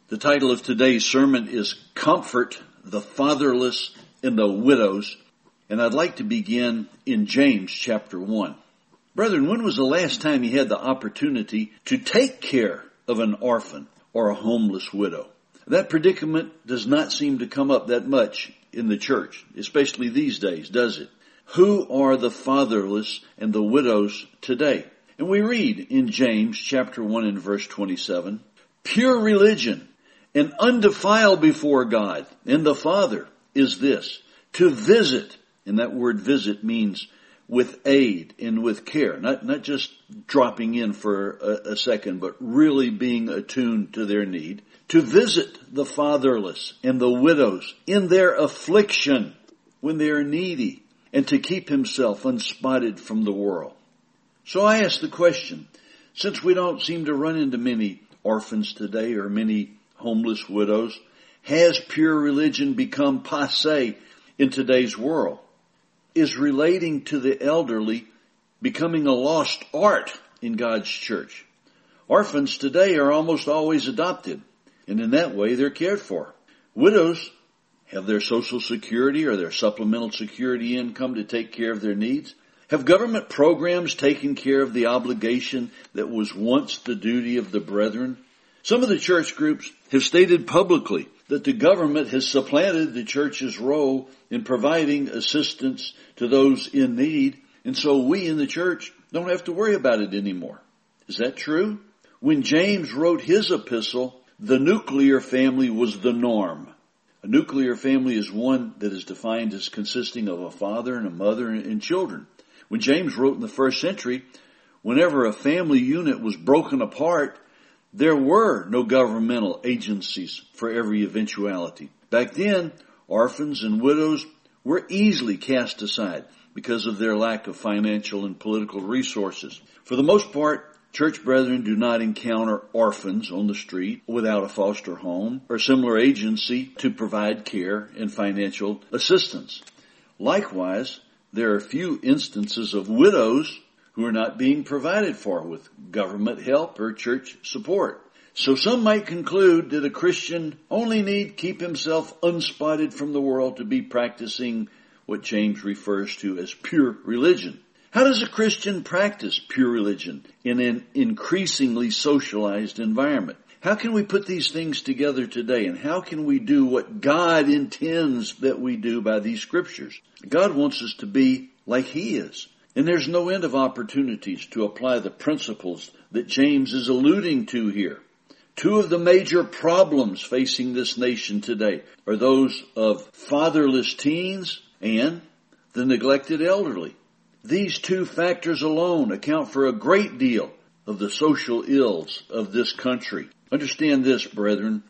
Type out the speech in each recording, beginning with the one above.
The title of today's sermon is Comfort the Fatherless and the Widows, and I'd like to begin in James chapter 1. Brethren, when was the last time you had the opportunity to take care of an orphan or a homeless widow? That predicament does not seem to come up that much in the church, especially these days, does it? Who are the fatherless and the widows today? And we read in James chapter 1 and verse 27, Pure religion and undefiled before God and the Father is this, to visit, and that word visit means with aid and with care, not just dropping in for a second, but really being attuned to their need, to visit the fatherless and the widows in their affliction when they are needy, and to keep himself unspotted from the world. So I ask the question, since we don't seem to run into many orphans today or many homeless widows, has pure religion become passé in today's world? Is relating to the elderly becoming a lost art in God's church? Orphans today are almost always adopted, and in that way they're cared for. Widows have their social security or their supplemental security income to take care of their needs. Have government programs taken care of the obligation that was once the duty of the brethren? Some of the church groups have stated publicly that the government has supplanted the church's role in providing assistance to those in need, and so we in the church don't have to worry about it anymore. Is that true? When James wrote his epistle, the nuclear family was the norm. A nuclear family is one that is defined as consisting of a father and a mother and children. When James wrote in the first century, whenever a family unit was broken apart, there were no governmental agencies for every eventuality. Back then, orphans and widows were easily cast aside because of their lack of financial and political resources. For the most part, church brethren do not encounter orphans on the street without a foster home or similar agency to provide care and financial assistance. Likewise, there are few instances of widows who are not being provided for with government help or church support. So some might conclude that a Christian only need keep himself unspotted from the world to be practicing what James refers to as pure religion. How does a Christian practice pure religion in an increasingly socialized environment? How can we put these things together today, and how can we do what God intends that we do by these scriptures? God wants us to be like He is. And there's no end of opportunities to apply the principles that James is alluding to here. Two of the major problems facing this nation today are those of fatherless teens and the neglected elderly. These two factors alone account for a great deal of the social ills of this country. Understand this, brethren.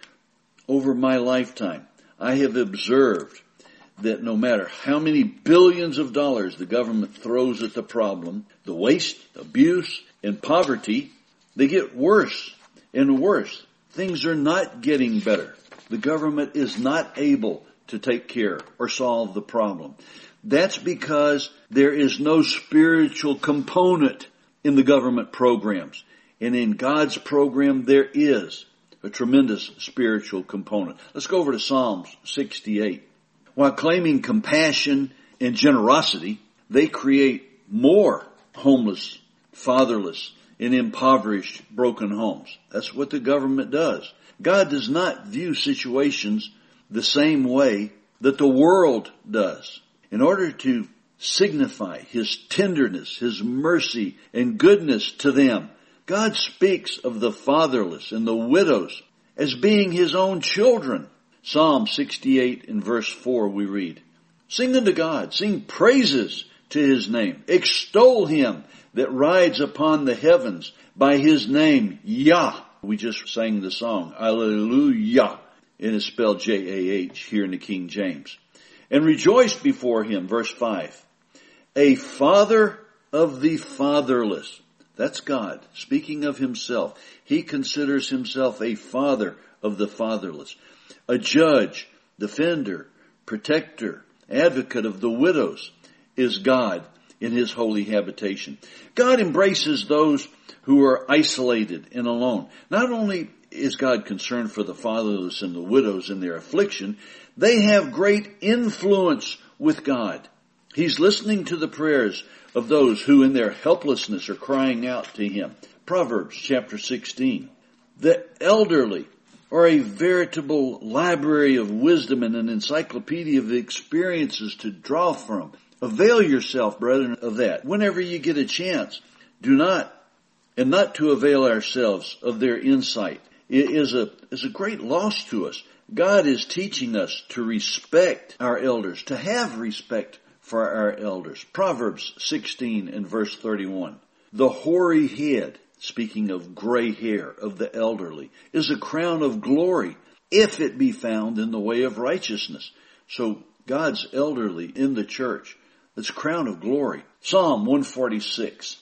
Over my lifetime, I have observed that no matter how many billions of dollars the government throws at the problem, the waste, abuse, and poverty, they get worse and worse. Things are not getting better. The government is not able to take care or solve the problem. That's because there is no spiritual component in the government programs. And in God's program, there is a tremendous spiritual component. Let's go over to Psalms 68. While claiming compassion and generosity, they create more homeless, fatherless, and impoverished, broken homes. That's what the government does. God does not view situations the same way that the world does. In order to signify His tenderness, His mercy, and goodness to them, God speaks of the fatherless and the widows as being His own children. Psalm 68 in verse 4 we read, Sing unto God, sing praises to His name. Extol Him that rides upon the heavens by His name, Yah. We just sang the song, Alleluia. It is spelled J-A-H here in the King James. And rejoice before Him, verse 5. A father of the fatherless. That's God speaking of Himself. He considers Himself a father of the fatherless. A judge, defender, protector, advocate of the widows is God in His holy habitation. God embraces those who are isolated and alone. Not only is God concerned for the fatherless and the widows in their affliction, they have great influence with God. He's listening to the prayers of those who in their helplessness are crying out to Him. Proverbs chapter 16. The elderly are a veritable library of wisdom and an encyclopedia of experiences to draw from. Avail yourself, brethren, of that whenever you get a chance. Do not, and not to avail ourselves of their insight, is a great loss to us. God is teaching us to respect our elders, to have respect for our elders. Proverbs 16 and verse 31. The hoary head, speaking of gray hair of the elderly, is a crown of glory if it be found in the way of righteousness. So God's elderly in the church, it's a crown of glory. Psalm 146.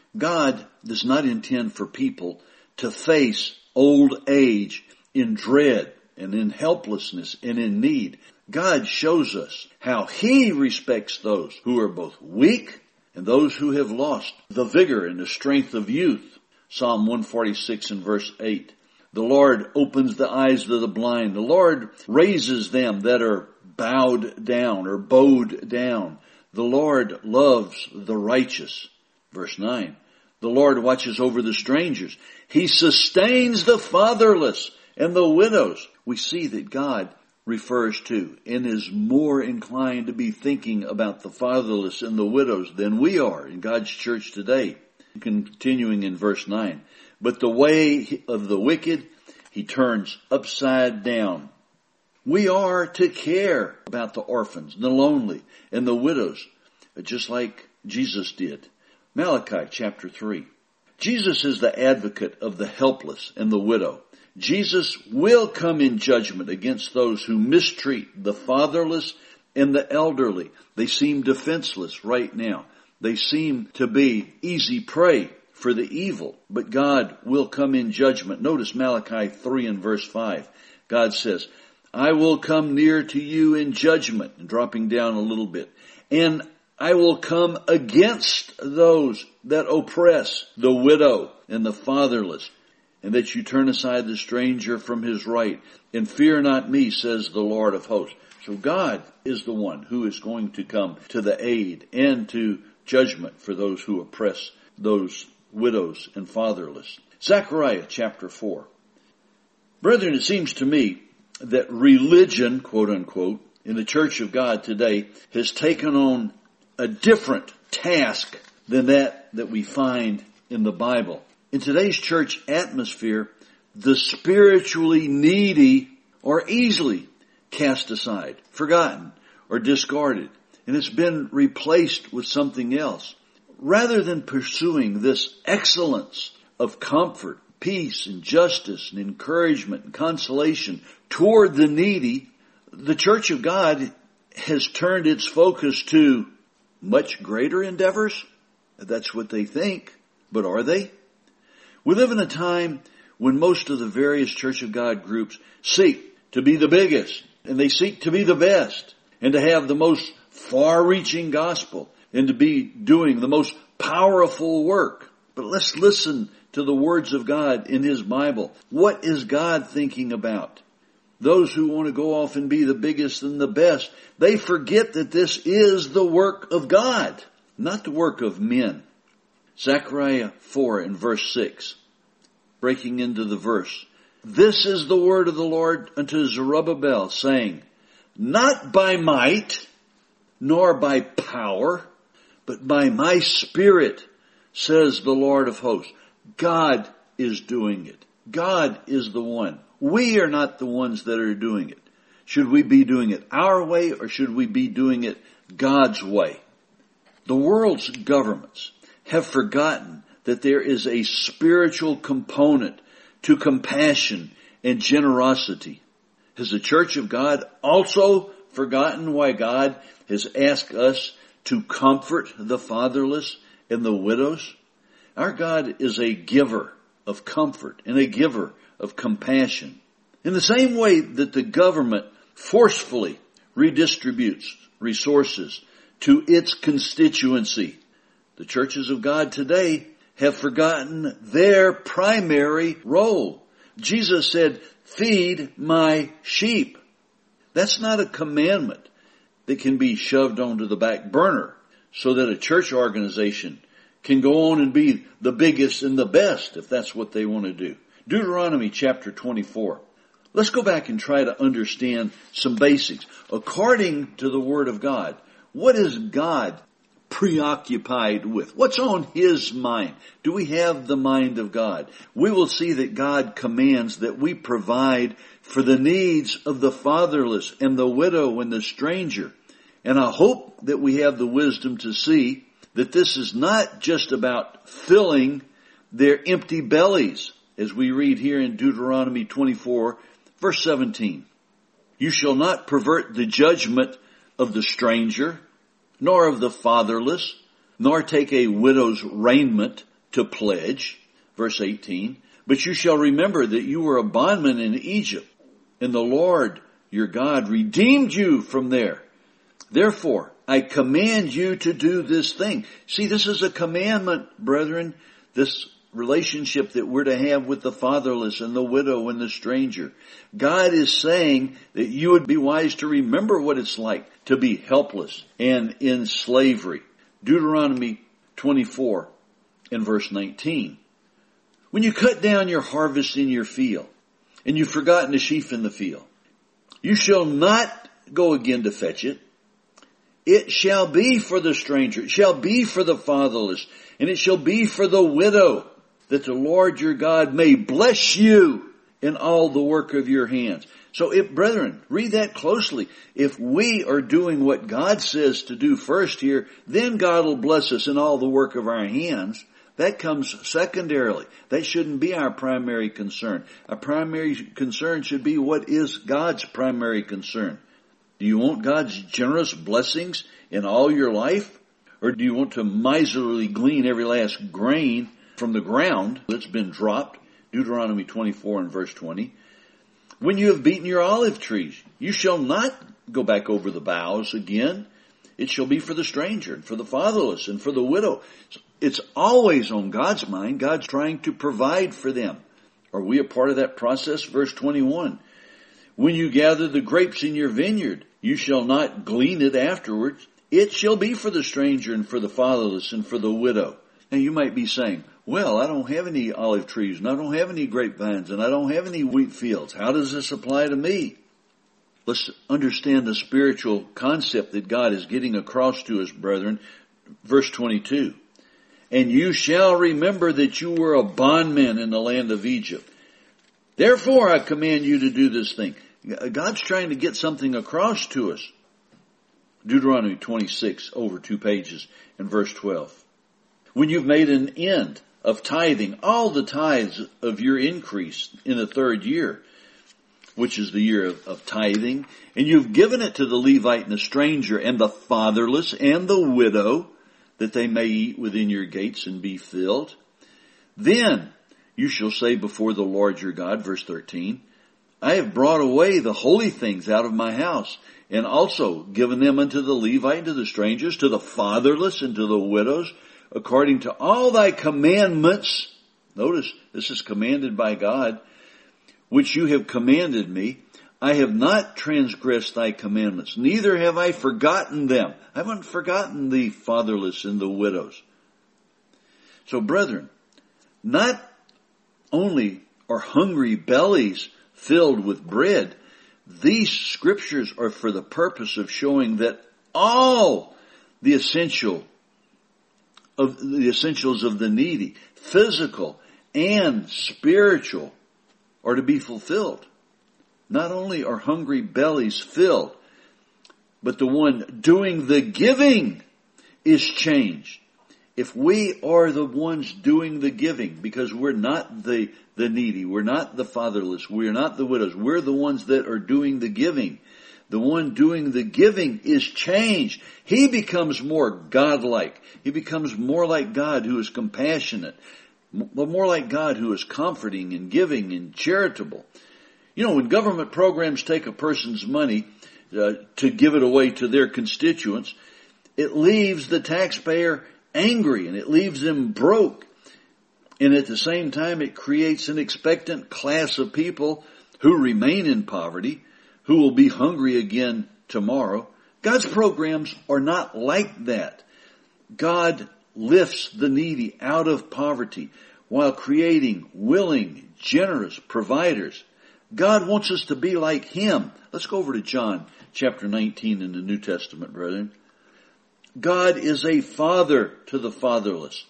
God does not intend for people to face old age in dread and in helplessness and in need. God shows us how He respects those who are both weak and those who have lost the vigor and the strength of youth. Psalm 146 and verse 8. The Lord opens the eyes of the blind. The Lord raises them that are bowed down or bowed down. The Lord loves the righteous. Verse 9. The Lord watches over the strangers. He sustains the fatherless and the widows. We see that God refers to and is more inclined to be thinking about the fatherless and the widows than we are in God's church today. Continuing in verse 9. But the way of the wicked He turns upside down. We are to care about the orphans, the lonely, and the widows, just like Jesus did. Malachi chapter 3. Jesus is the advocate of the helpless and the widow. Jesus will come in judgment against those who mistreat the fatherless and the elderly. They seem defenseless right now. They seem to be easy prey for the evil, but God will come in judgment. Notice Malachi 3 and verse 5. God says, I will come near to you in judgment, and dropping down a little bit, and I will come against those that oppress the widow and the fatherless, and that you turn aside the stranger from his right, and fear not me, says the Lord of hosts. So God is the one who is going to come to the aid and to judgment for those who oppress those widows and fatherless. Zechariah chapter 4. Brethren, it seems to me that religion, quote unquote, in the church of God today has taken on a different task than that we find in the Bible. In today's church atmosphere, the spiritually needy are easily cast aside, forgotten, or discarded, and it's been replaced with something else. Rather than pursuing this excellence of comfort, peace, and justice, and encouragement, and consolation toward the needy, the Church of God has turned its focus to much greater endeavors. That's what they think, but are they? We live in a time when most of the various Church of God groups seek to be the biggest, and they seek to be the best, and to have the most far-reaching gospel, and to be doing the most powerful work. But let's listen to the words of God in His Bible. What is God thinking about? Those who want to go off and be the biggest and the best, they forget that this is the work of God, not the work of men. Zechariah 4 and verse 6, breaking into the verse. This is the word of the Lord unto Zerubbabel, saying, not by might, nor by power, but by my Spirit, says the Lord of hosts. God is doing it. God is the one. We are not the ones that are doing it. Should we be doing it our way, or should we be doing it God's way? The world's governments have forgotten that there is a spiritual component to compassion and generosity. Has the Church of God also forgotten why God has asked us to comfort the fatherless and the widows? Our God is a giver of comfort and a giver of compassion. In the same way that the government forcefully redistributes resources to its constituency, the churches of God today have forgotten their primary role. Jesus said, feed my sheep. That's not a commandment that can be shoved onto the back burner so that a church organization can go on and be the biggest and the best if that's what they want to do. Deuteronomy chapter 24. Let's go back and try to understand some basics. According to the Word of God, what is God preoccupied with? What's on His mind? Do we have the mind of God? We will see that God commands that we provide for the needs of the fatherless and the widow and the stranger. And I hope that we have the wisdom to see that this is not just about filling their empty bellies, as we read here in Deuteronomy 24, verse 17. You shall not pervert the judgment of the stranger, nor of the fatherless, nor take a widow's raiment to pledge. Verse 18. But you shall remember that you were a bondman in Egypt, and the Lord your God redeemed you from there. Therefore, I command you to do this thing. See, this is a commandment, brethren. This relationship that we're to have with the fatherless and the widow and the stranger. God is saying that you would be wise to remember what it's like to be helpless and in slavery. Deuteronomy 24 and verse 19. When you cut down your harvest in your field, and you've forgotten the sheaf in the field, you shall not go again to fetch it. It shall be for the stranger, it shall be for the fatherless, and it shall be for the widow, that the Lord your God may bless you in all the work of your hands. So brethren, read that closely. If we are doing what God says to do first here, then God will bless us in all the work of our hands. That comes secondarily. That shouldn't be our primary concern. Our primary concern should be what is God's primary concern. Do you want God's generous blessings in all your life? Or do you want to miserly glean every last grain from the ground that's been dropped? Deuteronomy 24 and verse 20. When you have beaten your olive trees, you shall not go back over the boughs again. It shall be for the stranger and for the fatherless and for the widow. It's always on God's mind. God's trying to provide for them. Are we a part of that process? Verse 21. When you gather the grapes in your vineyard, you shall not glean it afterwards. It shall be for the stranger and for the fatherless and for the widow. Now you might be saying, well, I don't have any olive trees and I don't have any grapevines and I don't have any wheat fields. How does this apply to me? Let's understand the spiritual concept that God is getting across to us, brethren. Verse 22. And you shall remember that you were a bondman in the land of Egypt. Therefore I command you to do this thing. God's trying to get something across to us. Deuteronomy 26, over 2 pages, and verse 12. When you've made an end of tithing, all the tithes of your increase in the 3rd year, which is the year of tithing, and you've given it to the Levite and the stranger and the fatherless and the widow, that they may eat within your gates and be filled, then you shall say before the Lord your God, verse 13, I have brought away the holy things out of my house, and also given them unto the Levite and to the strangers, to the fatherless and to the widows, according to all thy commandments. Notice, this is commanded by God, which you have commanded me. I have not transgressed thy commandments, neither have I forgotten them. I haven't forgotten the fatherless and the widows. So brethren, not only are hungry bellies filled with bread, these scriptures are for the purpose of showing that all the essentials of the needy, physical and spiritual, are to be fulfilled. Not only are hungry bellies filled, but the one doing the giving is changed. If we are the ones doing the giving, because we're not the needy, we're not the fatherless, we're not the widows, we're the ones that are doing the giving. The one doing the giving is changed. He becomes more godlike. He becomes more like God, who is compassionate, more like God, who is comforting and giving and charitable. You know, when government programs take a person's money to give it away to their constituents, it leaves the taxpayer angry and it leaves them broke. And at the same time, it creates an expectant class of people who remain in poverty, who will be hungry again tomorrow. God's programs are not like that. God lifts the needy out of poverty while creating willing, generous providers. God wants us to be like Him. Let's go over to John chapter 19 in the New Testament, brethren. God is a father to the fatherless.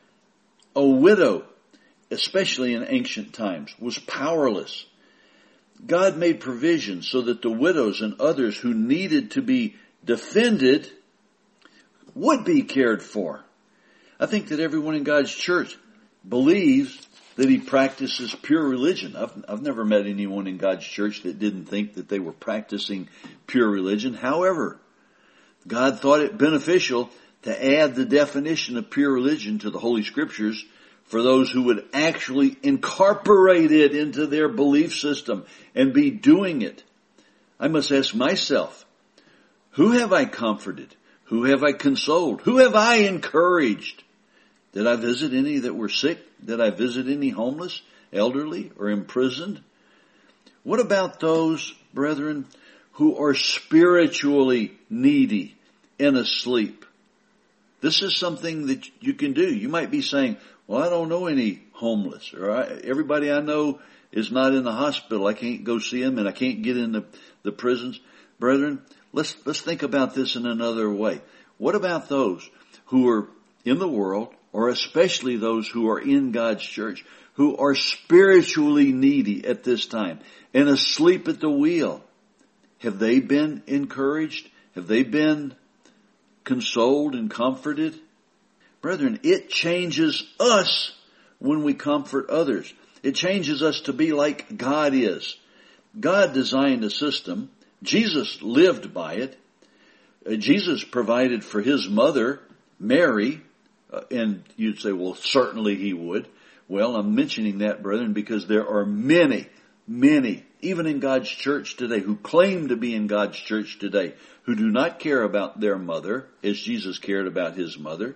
A widow, especially in ancient times, was powerless. God made provision so that the widows and others who needed to be defended would be cared for. I think that everyone in God's church believes that He practices pure religion. I've never met anyone in God's church that didn't think that they were practicing pure religion. However, God thought it beneficial to add the definition of pure religion to the Holy Scriptures for those who would actually incorporate it into their belief system and be doing it. I must ask myself, who have I comforted? Who have I consoled? Who have I encouraged? Did I visit any that were sick? Did I visit any homeless, elderly, or imprisoned? What about those, brethren, who are spiritually needy and asleep? This is something that you can do. You might be saying, well, I don't know any homeless, or everybody I know is not in the hospital. I can't go see them, and I can't get in the prisons. Brethren, let's think about this in another way. What about those who are in the world, or especially those who are in God's church, who are spiritually needy at this time and asleep at the wheel? Have they been encouraged? Have they been consoled and comforted? Brethren, it changes us when we comfort others. It changes us to be like God is. God designed a system. Jesus lived by it. Jesus provided for His mother, Mary, and you'd say, well, certainly He would. Well, I'm mentioning that, brethren, because there are many, even in God's church today, who claim to be in God's church today, who do not care about their mother as Jesus cared about His mother.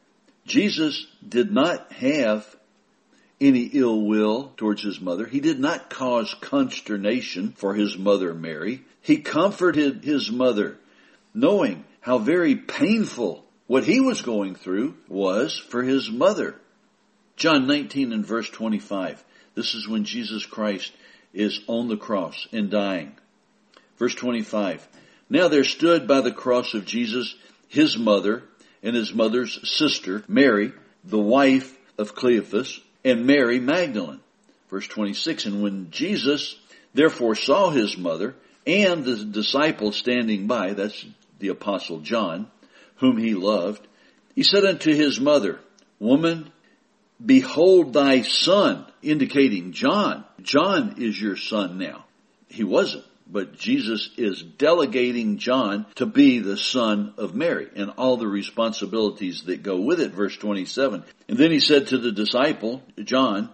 Jesus did not have any ill will towards His mother. He did not cause consternation for His mother, Mary. He comforted His mother, knowing how very painful what He was going through was for His mother. John 19 and verse 25. This is when Jesus Christ is on the cross and dying. Verse 25. Now there stood by the cross of Jesus His mother and His mother's sister, Mary, the wife of Cleophas, and Mary Magdalene. Verse 26. And when Jesus therefore saw His mother and the disciple standing by, that's the Apostle John, whom He loved, He said unto His mother, Woman, behold thy son, indicating John. John is your son now. He wasn't, but Jesus is delegating John to be the son of Mary and all the responsibilities that go with it. Verse 27. And then He said to the disciple, John,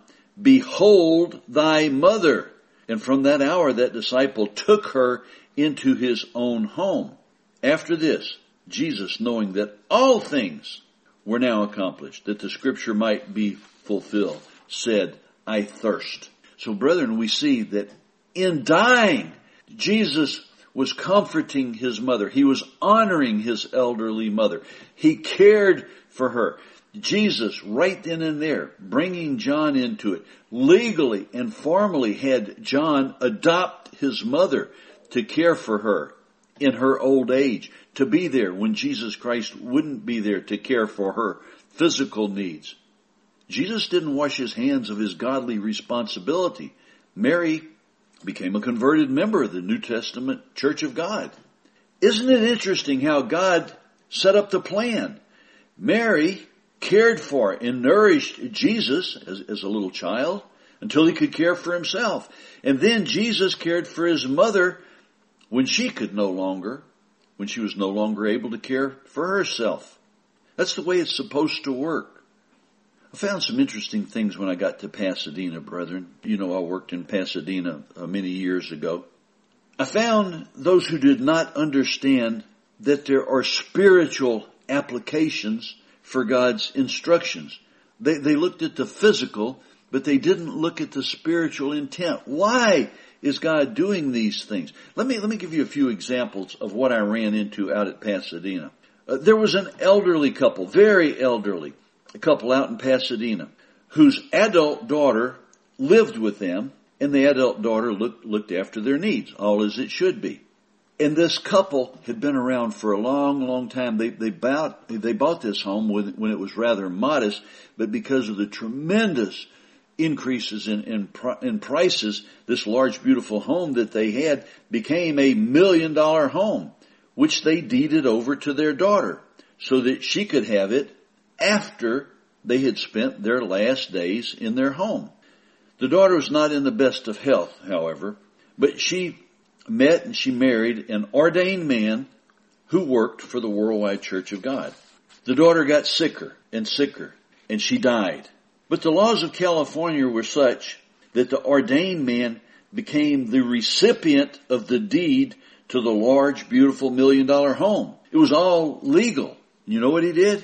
Behold thy mother. And from that hour that disciple took her into his own home. After this, Jesus, knowing that all things were now accomplished, that the Scripture might be fulfilled, said, I thirst. So brethren, we see that in dying, Jesus was comforting His mother. He was honoring His elderly mother. He cared for her. Jesus, right then and there, bringing John into it, legally and formally had John adopt his mother to care for her in her old age, to be there when Jesus Christ wouldn't be there to care for her physical needs. Jesus didn't wash His hands of His godly responsibility. Mary became a converted member of the New Testament Church of God. Isn't it interesting how God set up the plan? Mary cared for and nourished Jesus as a little child until He could care for Himself. And then Jesus cared for His mother when she was no longer able to care for herself. That's the way it's supposed to work. I found some interesting things when I got to Pasadena, brethren. You know, I worked in Pasadena many years ago. I found those who did not understand that there are spiritual applications for God's instructions. They looked at the physical, but they didn't look at the spiritual intent. Why is God doing these things? Let me give you a few examples of what I ran into out at Pasadena. There was an elderly couple, very elderly, a couple out in Pasadena, whose adult daughter lived with them, and the adult daughter looked after their needs, all as it should be. And this couple had been around for a long, long time. They bought this home when it was rather modest, but because of the tremendous increases in prices, this large, beautiful home that they had became $1 million home, which they deeded over to their daughter so that she could have it after they had spent their last days in their home. The daughter was not in the best of health, however, but she met and she married an ordained man who worked for the Worldwide Church of God. The daughter got sicker, and she died. But the laws of California were such that the ordained man became the recipient of the deed to the large, beautiful $1 million home. It was all legal. You know what he did?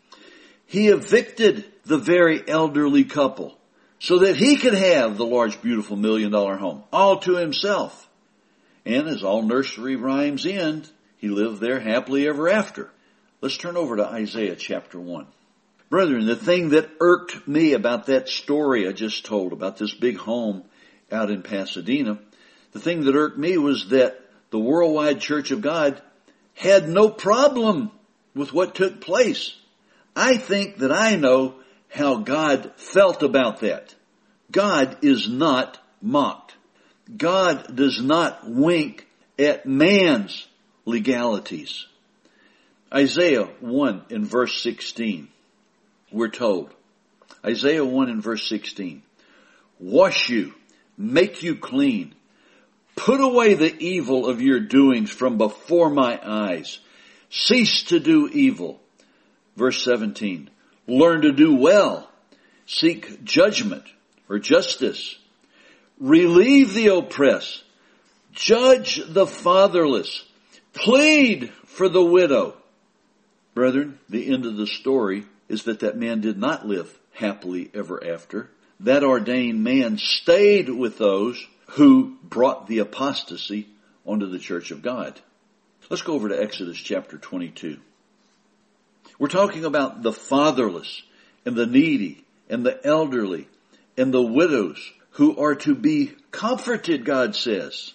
He evicted the very elderly couple so that he could have the large, beautiful $1 million home all to himself. And as all nursery rhymes end, he lived there happily ever after. Let's turn over to Isaiah chapter 1. Brethren, the thing that irked me about that story I just told about this big home out in Pasadena, the thing that irked me was that the Worldwide Church of God had no problem with what took place. I think that I know how God felt about that. God is not mocked. God does not wink at man's legalities. Isaiah 1 in verse 16, we're told. Isaiah 1 in verse 16. Wash you, make you clean. Put away the evil of your doings from before my eyes. Cease to do evil. Verse 17. Learn to do well. Seek judgment or justice. Relieve the oppressed. Judge the fatherless. Plead for the widow. Brethren, the end of the story is that man did not live happily ever after. That ordained man stayed with those who brought the apostasy onto the church of God. Let's go over to Exodus chapter 22. We're talking about the fatherless and the needy and the elderly and the widows who are to be comforted, God says.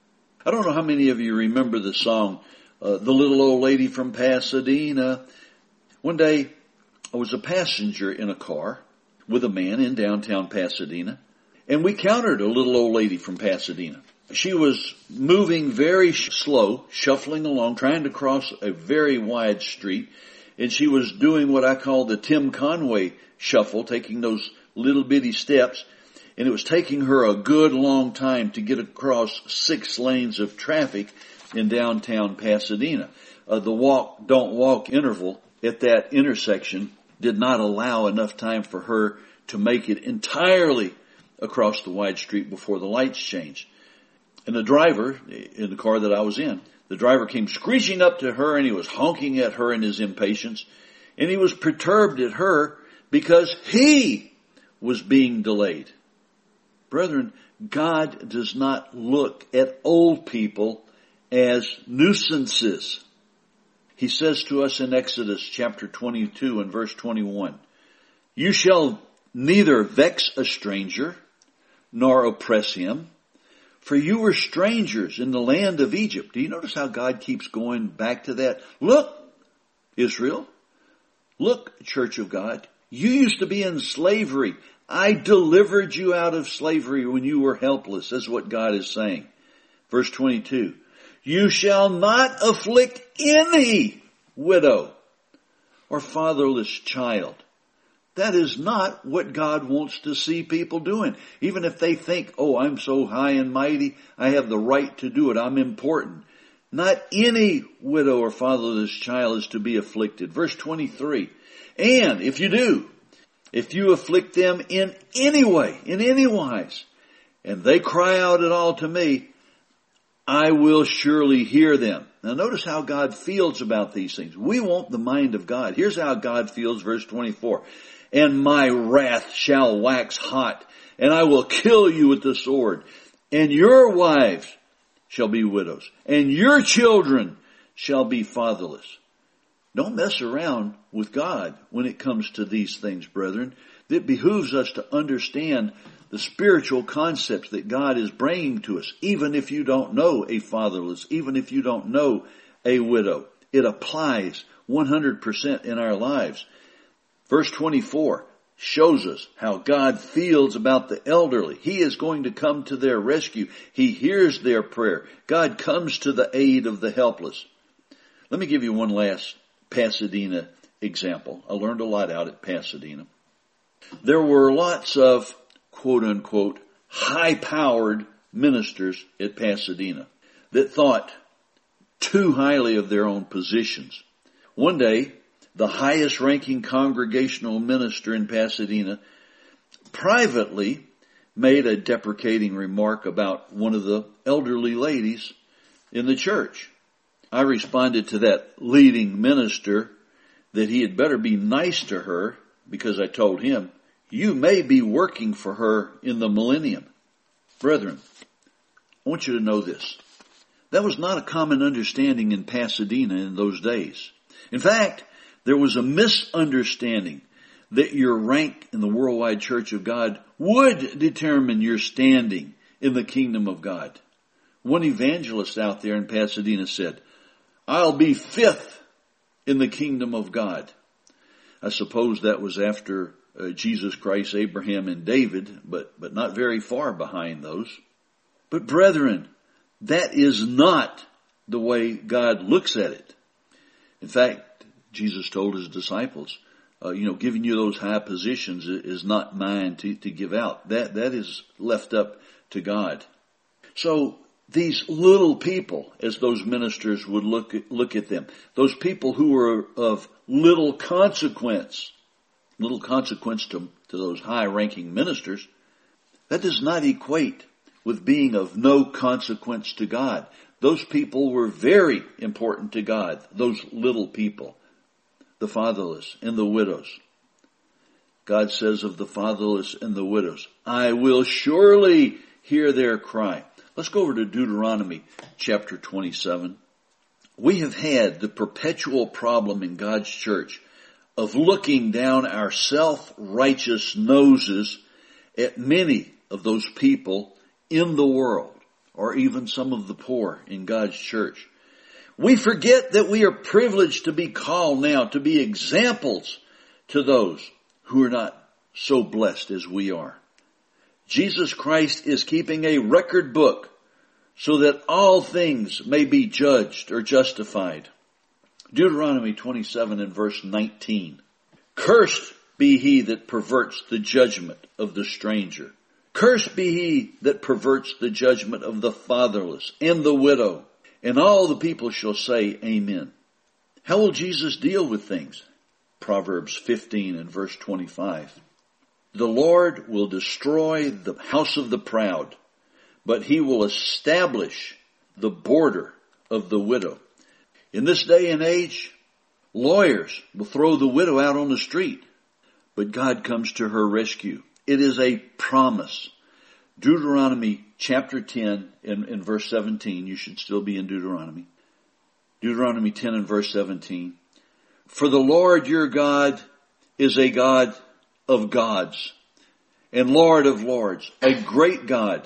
I don't know how many of you remember the song, The Little Old Lady from Pasadena. One day, I was a passenger in a car with a man in downtown Pasadena, and we encountered a little old lady from Pasadena. She was moving very slow, shuffling along, trying to cross a very wide street, and she was doing what I call the Tim Conway shuffle, taking those little bitty steps, and it was taking her a good long time to get across 6 lanes of traffic in downtown Pasadena. The walk, don't walk interval at that intersection did not allow enough time for her to make it entirely across the wide street before the lights changed. And the driver, in the car that I was in, the driver came screeching up to her and he was honking at her in his impatience. And he was perturbed at her because he was being delayed. Brethren, God does not look at old people as nuisances. He says to us in Exodus chapter 22 and verse 21, you shall neither vex a stranger nor oppress him, for you were strangers in the land of Egypt. Do you notice how God keeps going back to that? Look, Israel. Look, Church of God. You used to be in slavery. I delivered you out of slavery when you were helpless. That's what God is saying. Verse 22. You shall not afflict any widow or fatherless child. That is not what God wants to see people doing. Even if they think, oh, I'm so high and mighty, I have the right to do it, I'm important. Not any widow or fatherless child is to be afflicted. Verse 23. And if you do, if you afflict them in any way, in any wise, and they cry out at all to me, I will surely hear them. Now notice how God feels about these things. We want the mind of God. Here's how God feels, verse 24. and my wrath shall wax hot, and I will kill you with the sword, and your wives shall be widows, and your children shall be fatherless. Don't mess around with God when it comes to these things, brethren. It behooves us to understand the spiritual concepts that God is bringing to us, even if you don't know a fatherless, even if you don't know a widow. It applies 100% in our lives. Verse 24 shows us how God feels about the elderly. He is going to come to their rescue. He hears their prayer. God comes to the aid of the helpless. Let me give you one last Pasadena example. I learned a lot out at Pasadena. There were lots of quote-unquote high-powered ministers at Pasadena that thought too highly of their own positions. One day, the highest-ranking congregational minister in Pasadena privately made a deprecating remark about one of the elderly ladies in the church. I responded to that leading minister that he had better be nice to her, because I told him, you may be working for her in the millennium. Brethren, I want you to know this. That was not a common understanding in Pasadena in those days. In fact, there was a misunderstanding that your rank in the worldwide church of God would determine your standing in the kingdom of God. One evangelist out there in Pasadena said, I'll be fifth in the kingdom of God. I suppose that was after Jesus Christ, Abraham, and David, but not very far behind those. But brethren, that is not the way God looks at it. In fact, Jesus told his disciples, giving you those high positions is not mine to give out. That is left up to God. So these little people, as those ministers would look at them, those people who were of little consequence to those high-ranking ministers, that does not equate with being of no consequence to God. Those people were very important to God, those little people, the fatherless and the widows. God says of the fatherless and the widows, I will surely hear their cry. Let's go over to Deuteronomy chapter 27. We have had the perpetual problem in God's church of looking down our self-righteous noses at many of those people in the world, or even some of the poor in God's church. We forget that we are privileged to be called now to be examples to those who are not so blessed as we are. Jesus Christ is keeping a record book so that all things may be judged or justified. Deuteronomy 27 and verse 19. Cursed be he that perverts the judgment of the stranger. Cursed be he that perverts the judgment of the fatherless and the widow. And all the people shall say, Amen. How will Jesus deal with things? Proverbs 15 and verse 25. The Lord will destroy the house of the proud, but he will establish the border of the widow. In this day and age, lawyers will throw the widow out on the street, but God comes to her rescue. It is a promise. Deuteronomy chapter 10 and verse 17. You should still be in Deuteronomy. Deuteronomy 10 and verse 17. For the Lord your God is a God of gods and Lord of lords, a great God,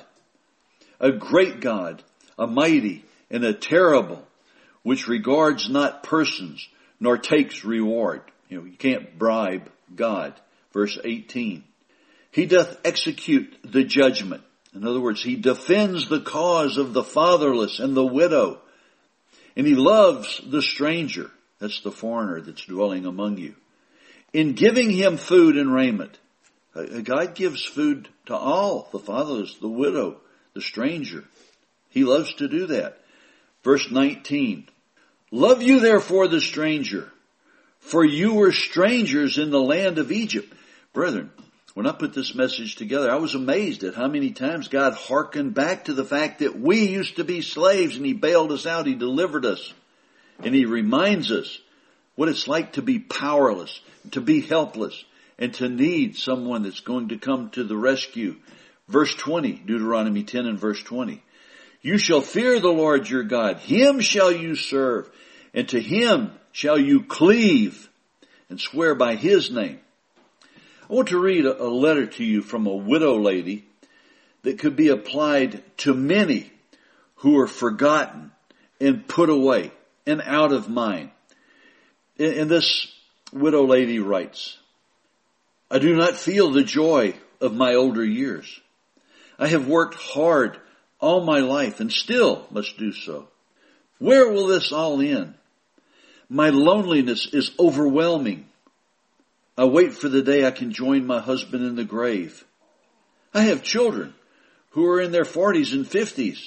a mighty and a terrible, which regards not persons nor takes reward. You can't bribe God. Verse 18. He doth execute the judgment. In other words, he defends the cause of the fatherless and the widow. And he loves the stranger. That's the foreigner that's dwelling among you. In giving him food and raiment. God gives food to all, the fatherless, the widow, the stranger. He loves to do that. Verse 19. Love you therefore the stranger, for you were strangers in the land of Egypt. Brethren, when I put this message together, I was amazed at how many times God hearkened back to the fact that we used to be slaves and he bailed us out, he delivered us. And he reminds us what it's like to be powerless, to be helpless, and to need someone that's going to come to the rescue. Verse 20, Deuteronomy 10 and verse 20. You shall fear the Lord your God. Him shall you serve, and to him shall you cleave and swear by his name. I want to read a letter to you from a widow lady that could be applied to many who are forgotten and put away and out of mind. And this widow lady writes, I do not feel the joy of my older years. I have worked hard all my life and still must do so. Where will this all end? My loneliness is overwhelming. I wait for the day I can join my husband in the grave. I have children who are in their 40s and 50s.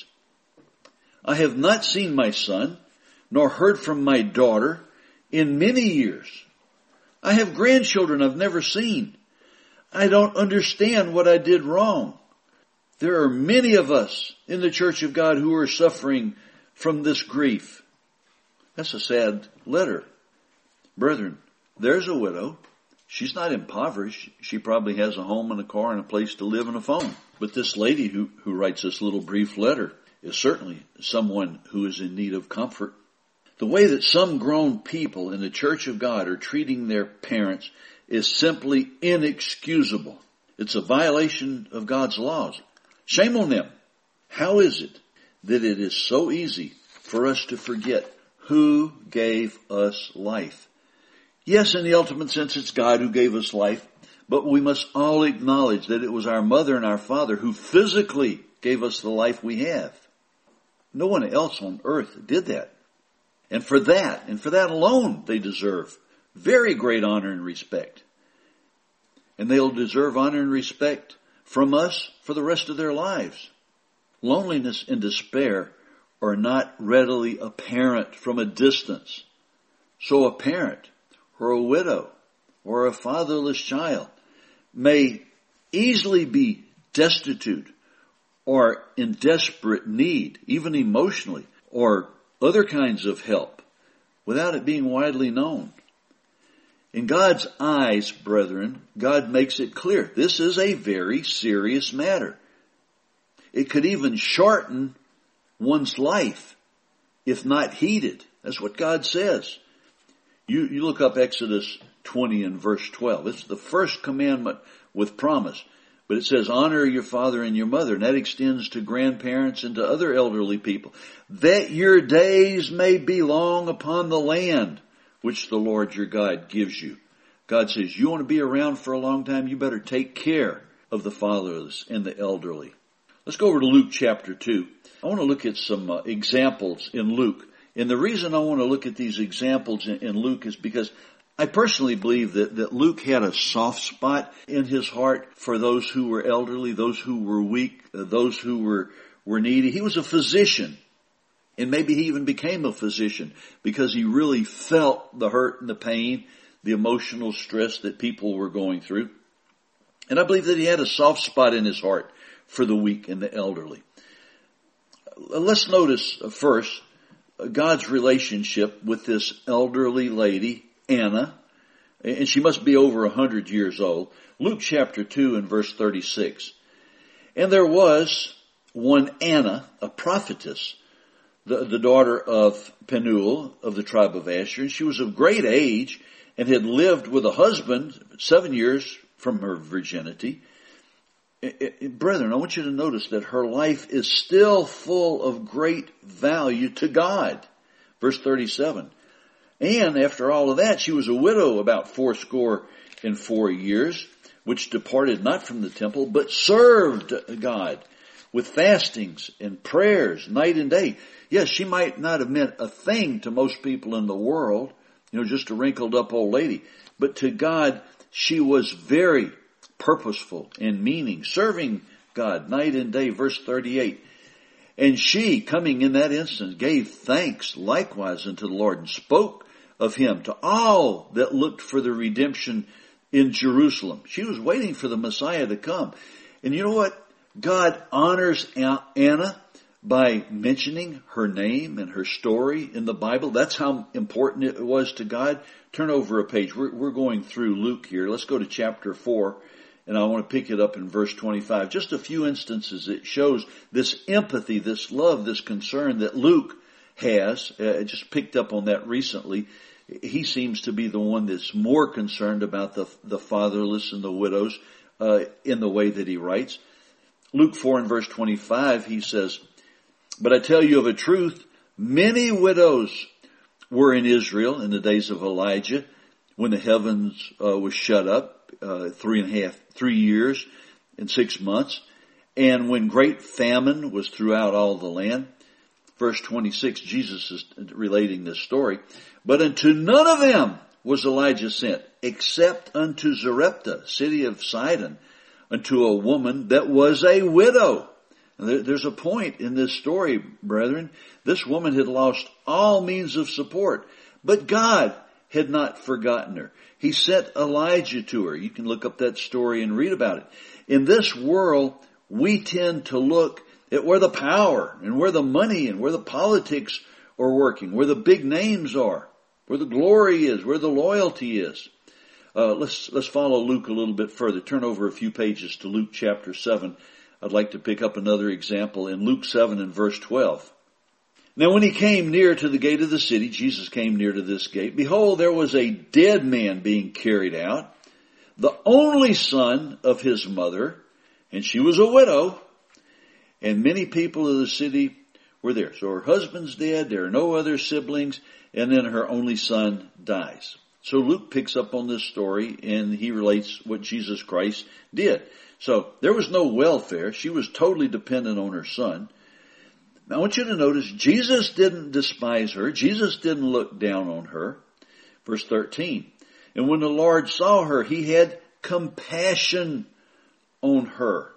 I have not seen my son, nor heard from my daughter in many years. I have grandchildren I've never seen. I don't understand what I did wrong. There are many of us in the Church of God who are suffering from this grief. That's a sad letter. Brethren, there's a widow. She's not impoverished. She probably has a home and a car and a place to live and a phone. But this lady who writes this little brief letter is certainly someone who is in need of comfort. The way that some grown people in the Church of God are treating their parents is simply inexcusable. It's a violation of God's laws. Shame on them. How is it that it is so easy for us to forget who gave us life? Yes, in the ultimate sense, it's God who gave us life, but we must all acknowledge that it was our mother and our father who physically gave us the life we have. No one else on earth did that. And for that alone, they deserve very great honor and respect. And they'll deserve honor and respect from us for the rest of their lives. Loneliness and despair are not readily apparent from a distance. So a parent or a widow or a fatherless child may easily be destitute or in desperate need, even emotionally, or other kinds of help, without it being widely known. In God's eyes, brethren, God makes it clear this is a very serious matter. It could even shorten one's life if not heeded. That's what God says. You look up Exodus 20 and verse 12. It's the first commandment with promise. But it says, honor your father and your mother. And that extends to grandparents and to other elderly people. That your days may be long upon the land which the Lord your God gives you. God says, you want to be around for a long time? You better take care of the fatherless and the elderly. Let's go over to Luke chapter 2. I want to look at some examples in Luke. And the reason I want to look at these examples in Luke is because I personally believe that Luke had a soft spot in his heart for those who were elderly, those who were weak, those who were needy. He was a physician. And maybe he even became a physician because he really felt the hurt and the pain, the emotional stress that people were going through. And I believe that he had a soft spot in his heart for the weak and the elderly. Let's notice first God's relationship with this elderly lady, Anna, and she must be over 100 years old. Luke chapter 2 and verse 36. And there was one Anna, a prophetess, the daughter of Penuel of the tribe of Asher, and she was of great age and had lived with a husband 7 years from her virginity. Brethren, I want you to notice that her life is still full of great value to God. Verse 37. And after all of that, she was a widow about 84 years, which departed not from the temple, but served God with fastings and prayers night and day. Yes, she might not have meant a thing to most people in the world, just a wrinkled up old lady. But to God, she was very purposeful and meaning, serving God night and day. Verse 38. And she, coming in that instant, gave thanks likewise unto the Lord and spoke of him to all that looked for the redemption in Jerusalem. She was waiting for the Messiah to come. And you know what? God honors Anna by mentioning her name and her story in the Bible. That's how important it was to God. Turn over a page. We're going through Luke here. Let's go to chapter 4, and I want to pick it up in verse 25. Just a few instances. It shows this empathy, this love, this concern that Luke has. I just picked up on that recently. He seems to be the one that's more concerned about the fatherless and the widows in the way that he writes. Luke 4 and verse 25, he says, "But I tell you of a truth, many widows were in Israel in the days of Elijah, when the heavens was shut up 3 years and 6 months, and when great famine was throughout all the land." Verse 26, Jesus is relating this story. "But unto none of them was Elijah sent, except unto Zarephath, city of Sidon, unto a woman that was a widow." There's a point in this story, brethren. This woman had lost all means of support, but God had not forgotten her. He sent Elijah to her. You can look up that story and read about it. In this world, we tend to look at where the power and where the money and where the politics are working, where the big names are, where the glory is, where the loyalty is. Let's follow Luke a little bit further. Turn over a few pages to Luke chapter 7. I'd like to pick up another example in Luke 7 and verse 12. "Now when he came near to the gate of the city," Jesus came near to this gate, "behold, there was a dead man being carried out, the only son of his mother, and she was a widow, and many people of the city were there." So her husband's dead, there are no other siblings, and then her only son dies. So Luke picks up on this story, and he relates what Jesus Christ did. So there was no welfare. She was totally dependent on her son. Now I want you to notice, Jesus didn't despise her. Jesus didn't look down on her. Verse 13, "And when the Lord saw her, he had compassion on her."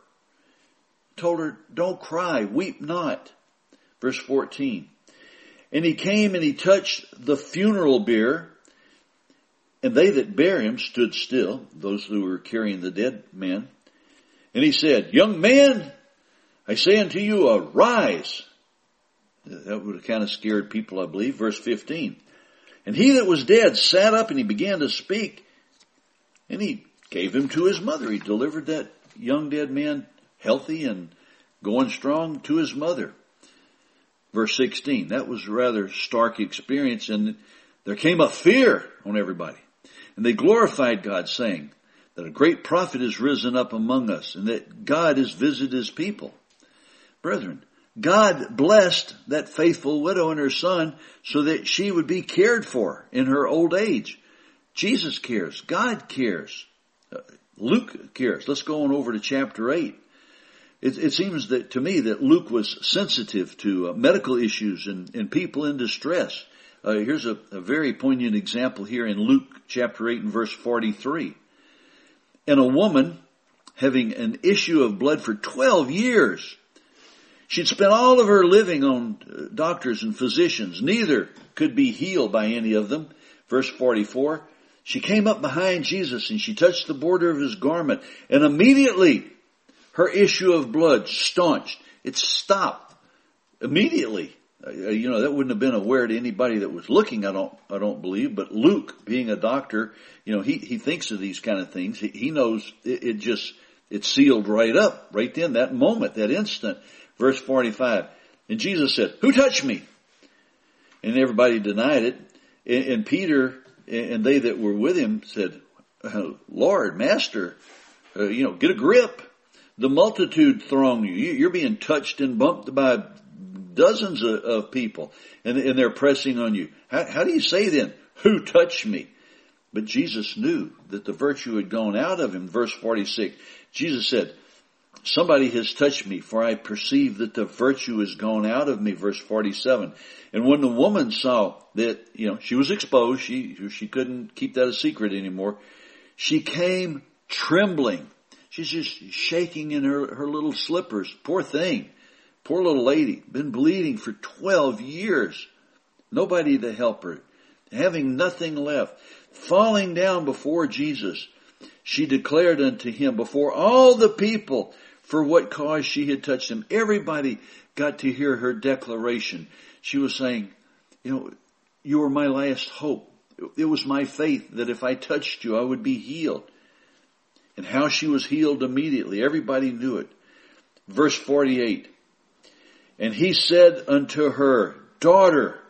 Told her, "Don't cry, weep not." Verse 14, "And he came and he touched the funeral bier, and they that bare him stood still," those who were carrying the dead man. "And he said, Young man, I say unto you, arise." That would have kind of scared people, I believe. Verse 15, "And he that was dead sat up, and he began to speak, and he gave him to his mother." He delivered that young dead man healthy and going strong to his mother. Verse 16, that was a rather stark experience, and there came a fear on everybody. "And they glorified God, saying that a great prophet is risen up among us, and that God has visited his people." Brethren, God blessed that faithful widow and her son so that she would be cared for in her old age. Jesus cares. God cares. Luke cares. Let's go on over to chapter 8. It seems that to me that Luke was sensitive to medical issues and people in distress. Here's a very poignant example here in Luke chapter 8 and verse 43. "And a woman having an issue of blood for 12 years, she'd spent all of her living on doctors and physicians. Neither could be healed by any of them." Verse 44, "She came up behind Jesus and she touched the border of his garment, and immediately her issue of blood staunched." It stopped immediately. That wouldn't have been aware to anybody that was looking, I don't believe. But Luke, being a doctor, he thinks of these kind of things. He knows it sealed right up, right then, that moment, that instant. Verse 45, "And Jesus said, Who touched me?" And everybody denied it. And Peter and they that were with him said, "Lord, Master, get a grip. The multitude throng you. You're being touched and bumped by dozens of people, and they're pressing on you. How do you say then, Who touched me?" But Jesus knew that the virtue had gone out of him. Verse 46, Jesus said, "Somebody has touched me, for I perceive that the virtue has gone out of me." Verse 47, "And when the woman saw that, she was exposed, she couldn't keep that a secret anymore, she came trembling." She's just shaking in her little slippers. Poor thing. Poor little lady. Been bleeding for 12 years. Nobody to help her. Having nothing left. Falling down before Jesus, she declared unto him before all the people, for what cause she had touched him. Everybody got to hear her declaration. She was saying, you were my last hope. It was my faith that if I touched you, I would be healed. And how she was healed immediately. Everybody knew it. Verse 48. And he said unto her, Daughter,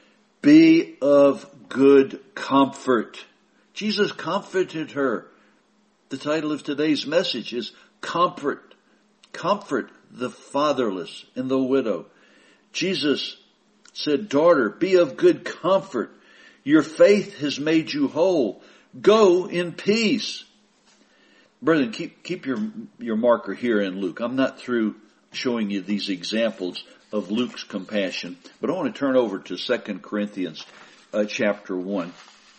be of good comfort. Jesus comforted her. The title of today's message is Comfort. Comfort the fatherless and the widow. Jesus said, Daughter, be of good comfort. Your faith has made you whole. Go in peace. Brethren, keep your marker here in Luke. I'm not through showing you these examples of Luke's compassion, but I want to turn over to 2 Corinthians chapter 1.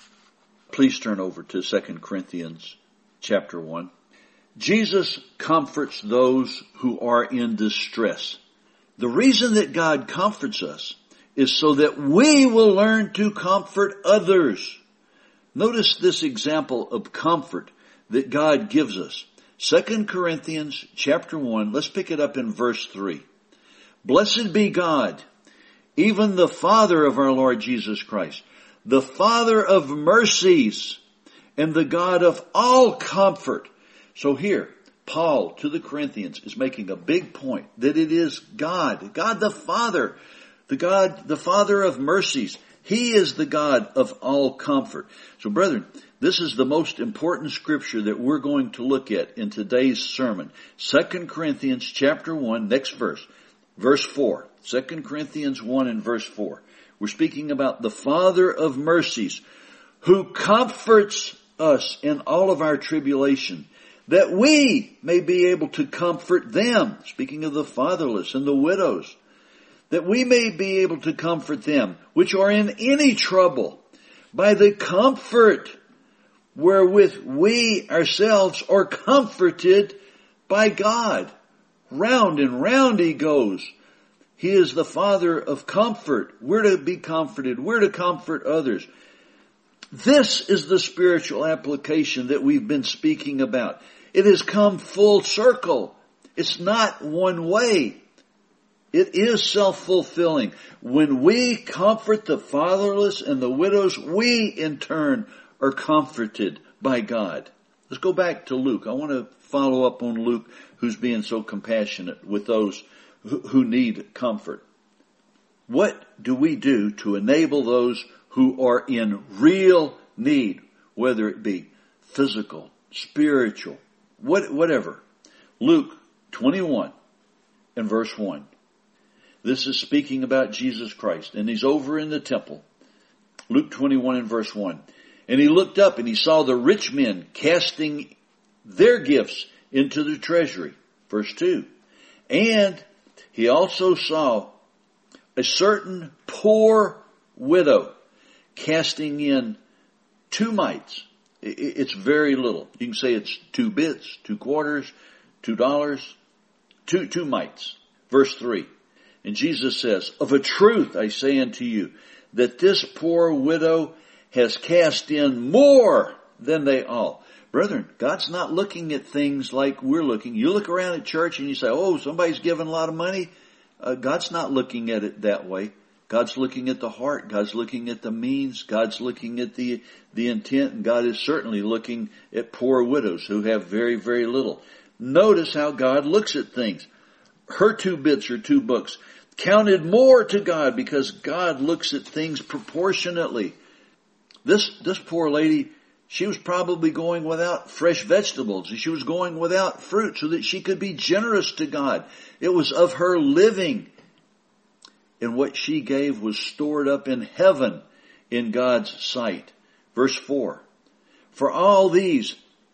Please turn over to 2 Corinthians chapter 1. Jesus comforts those who are in distress. The reason that God comforts us is so that we will learn to comfort others. Notice this example of comfort that God gives us. 2 Corinthians chapter 1, let's pick it up in verse 3. Blessed be God, even the Father of our Lord Jesus Christ, the Father of mercies and the God of all comfort. So here, Paul to the Corinthians is making a big point that it is God the Father, the Father of mercies. He is the God of all comfort. So brethren, this is the most important scripture that we're going to look at in today's sermon. 2 Corinthians chapter 1, next verse, verse 4. 2 Corinthians 1 and verse 4. We're speaking about the Father of mercies who comforts us in all of our tribulation, that we may be able to comfort them. Speaking of the fatherless and the widows, that we may be able to comfort them which are in any trouble by the comfort wherewith we ourselves are comforted by God. Round and round he goes. He is the Father of comfort. We're to be comforted. We're to comfort others. This is the spiritual application that we've been speaking about. It has come full circle. It's not one way. It is self-fulfilling. When we comfort the fatherless and the widows, we in turn are comforted by God. Let's go back to Luke. I want to follow up on Luke, who's being so compassionate with those who need comfort. What do we do to enable those who are in real need, whether it be physical, spiritual, whatever? Luke 21 and verse 1. This is speaking about Jesus Christ, and he's over in the temple. Luke 21 and verse 1. And he looked up and he saw the rich men casting their gifts into the treasury. Verse 2. And he also saw a certain poor widow casting in 2 mites. It's very little. You can say it's 2 bits, 2 quarters, $2, 2 mites. Verse 3. And Jesus says, Of a truth I say unto you, that this poor widow has cast in more than they all. Brethren, God's not looking at things like we're looking. You look around at church and you say, oh, somebody's giving a lot of money. God's not looking at it that way. God's looking at the heart. God's looking at the means. God's looking at the intent. And God is certainly looking at poor widows who have very, very little. Notice how God looks at things. Her 2 bits or 2 books counted more to God because God looks at things proportionately. This poor lady, she was probably going without fresh vegetables. She was going without fruit so that she could be generous to God. It was of her living. And what she gave was stored up in heaven in God's sight. Verse 4. For all these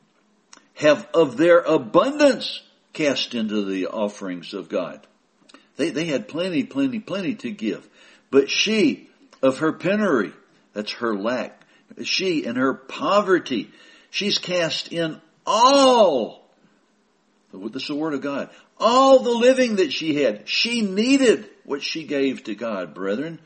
have of their abundance cast into the offerings of God. They had plenty to give. But she, of her penury, that's her lack, she in her poverty, she's cast in all. This is the word of God. All the living that she had. She needed what she gave to God, brethren.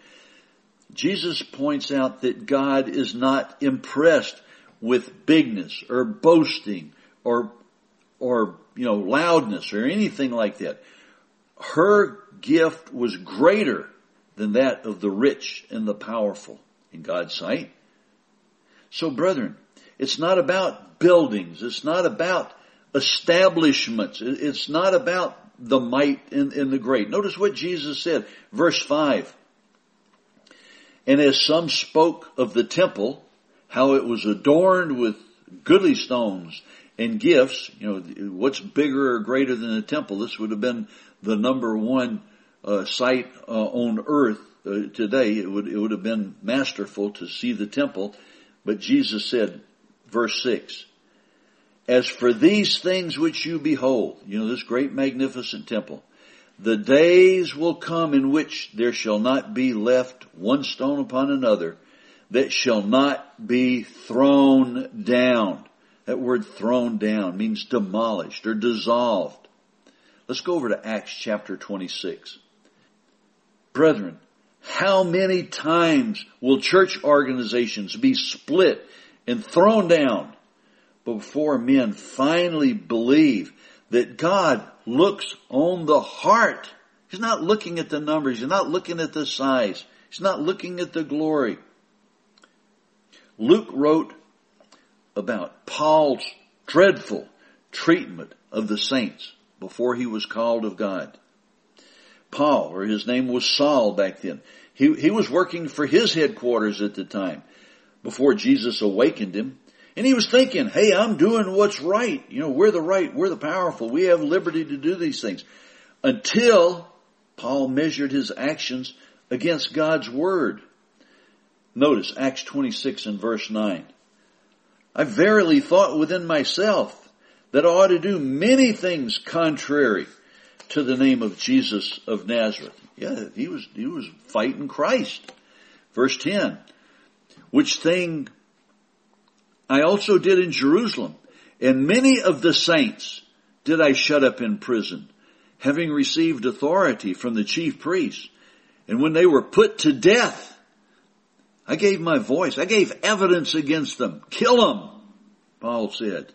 Jesus points out that God is not impressed with bigness or boasting or or loudness or anything like that. Her gift was greater than that of the rich and the powerful in God's sight. So brethren, it's not about buildings. It's not about establishments. It's not about the might and the great. Notice what Jesus said, verse 5. And as some spoke of the temple, how it was adorned with goodly stones and gifts, what's bigger or greater than the temple? This would have been the number one site on earth today. It would have been masterful to see the temple. But Jesus said, verse 6, as for these things which you behold, this great magnificent temple, the days will come in which there shall not be left one stone upon another that shall not be thrown down. That word thrown down means demolished or dissolved. Let's go over to Acts chapter 26. Brethren, how many times will church organizations be split and thrown down before men finally believe that God looks on the heart? He's not looking at the numbers. He's not looking at the size. He's not looking at the glory. Luke wrote about Paul's dreadful treatment of the saints before he was called of God. Paul, or his name was Saul back then, he was working for his headquarters at the time before Jesus awakened him. And he was thinking, hey, I'm doing what's right. We're the powerful. We have liberty to do these things. Until Paul measured his actions against God's word. Notice Acts 26 and verse 9. I verily thought within myself that I ought to do many things contrary to the name of Jesus of Nazareth. Yeah, he was fighting Christ. Verse 10. Which thing I also did in Jerusalem, and many of the saints did I shut up in prison, having received authority from the chief priests. And when they were put to death, I gave my voice. I gave evidence against them. Kill them, Paul said.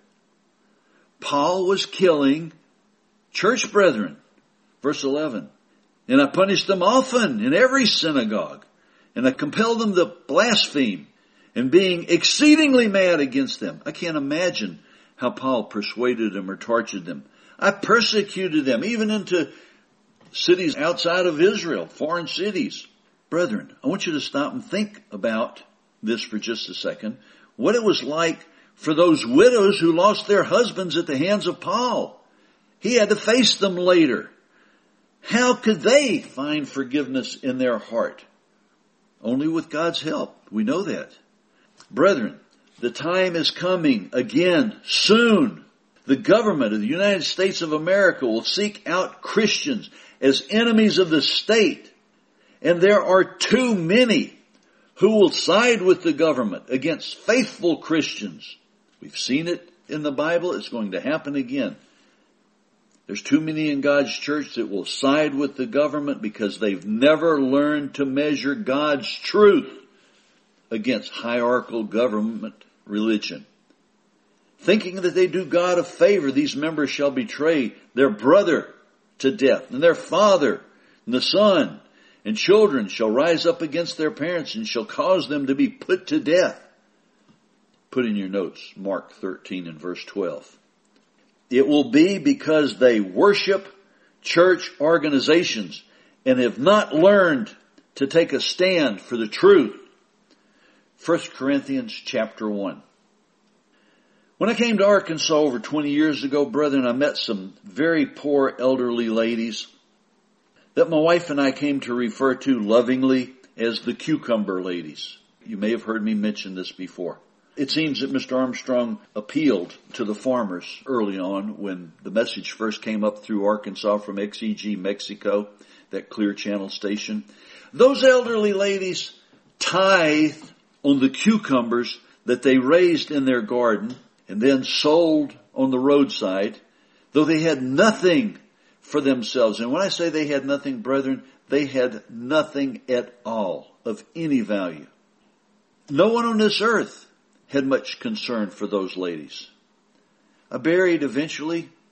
Paul was killing church brethren. Verse 11. And I punished them often in every synagogue, and I compelled them to blaspheme, and being exceedingly mad against them. I can't imagine how Paul persuaded them or tortured them. I persecuted them, even into cities outside of Israel, foreign cities. Brethren, I want you to stop and think about this for just a second. What it was like for those widows who lost their husbands at the hands of Paul. He had to face them later. How could they find forgiveness in their heart? Only with God's help. We know that. Brethren, the time is coming again soon. The government of the United States of America will seek out Christians as enemies of the state. And there are too many who will side with the government against faithful Christians. We've seen it in the Bible. It's going to happen again. There's too many in God's church that will side with the government because they've never learned to measure God's truth against hierarchical government religion. Thinking that they do God a favor, these members shall betray their brother to death, and their father, and the son, and children shall rise up against their parents and shall cause them to be put to death. Put in your notes, Mark 13 and verse 12. It will be because they worship church organizations and have not learned to take a stand for the truth. 1 Corinthians chapter 1. When I came to Arkansas over 20 years ago, brethren, I met some very poor elderly ladies that my wife and I came to refer to lovingly as the cucumber ladies. You may have heard me mention this before. It seems that Mr. Armstrong appealed to the farmers early on when the message first came up through Arkansas from XEG Mexico, that Clear Channel station. Those elderly ladies tithed on the cucumbers that they raised in their garden and then sold on the roadside, though they had nothing for themselves. And when I say they had nothing, brethren, they had nothing at all of any value. No one on this earth had much concern for those ladies. I buried eventually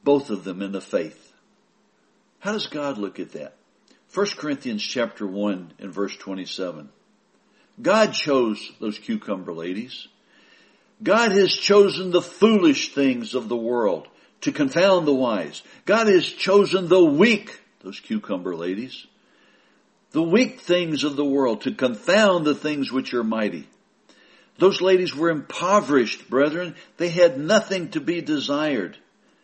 both of them in the faith. How does God look at that? 1 Corinthians chapter 1 and verse 27. God chose those cucumber ladies. God has chosen the foolish things of the world to confound the wise. God has chosen the weak, those cucumber ladies, the weak things of the world to confound the things which are mighty. Those ladies were impoverished, brethren. They had nothing to be desired.